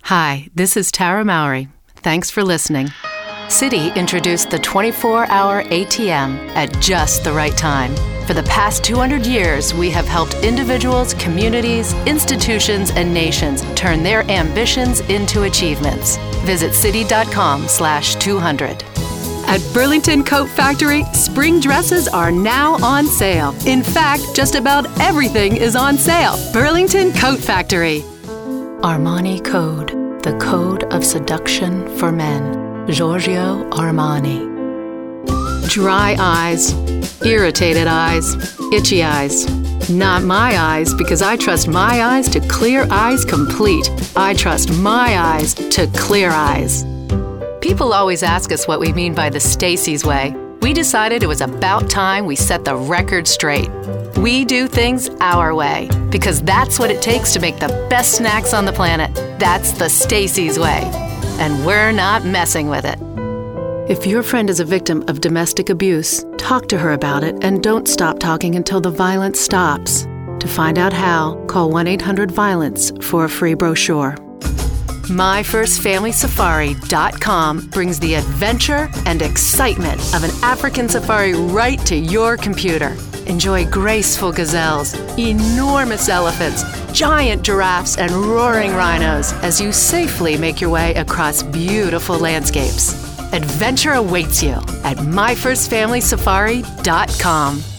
Hi, this is Tara Mowry. Thanks for listening. Citi introduced the 24-hour ATM at just the right time. For the past 200 years, we have helped individuals, communities, institutions, and nations turn their ambitions into achievements. Visit Citi.com/200. At Burlington Coat Factory, spring dresses are now on sale. In fact, just about everything is on sale. Burlington Coat Factory. Armani Code, the code of seduction for men. Giorgio Armani. Dry eyes, irritated eyes, itchy eyes. Not my eyes, because I trust my eyes to Clear Eyes Complete. I trust my eyes to Clear Eyes. People always ask us what we mean by the Stacey's Way. We decided it was about time we set the record straight. We do things our way, because that's what it takes to make the best snacks on the planet. That's the Stacey's Way. And we're not messing with it. If your friend is a victim of domestic abuse, talk to her about it and don't stop talking until the violence stops. To find out how, call 1-800-VIOLENCE for a free brochure. MyFirstFamilySafari.com brings the adventure and excitement of an African safari right to your computer. Enjoy graceful gazelles, enormous elephants, giant giraffes, and roaring rhinos as you safely make your way across beautiful landscapes. Adventure awaits you at MyFirstFamilySafari.com.